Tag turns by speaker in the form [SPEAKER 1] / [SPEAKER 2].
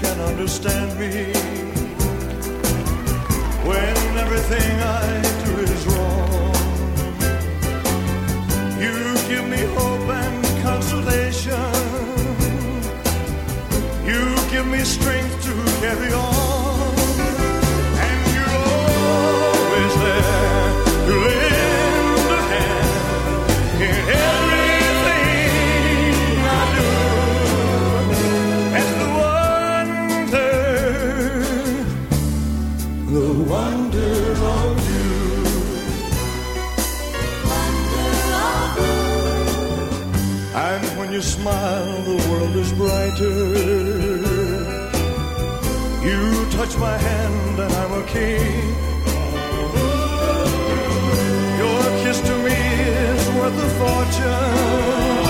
[SPEAKER 1] can understand me when everything I do is wrong. You give me hope and consolation. You give me strength to carry on. And you're always there to lend a hand in everything I do. And the wonder of you. And when you smile, the world is brighter. You touch my hand and I'm a king. Your kiss to me is worth a fortune.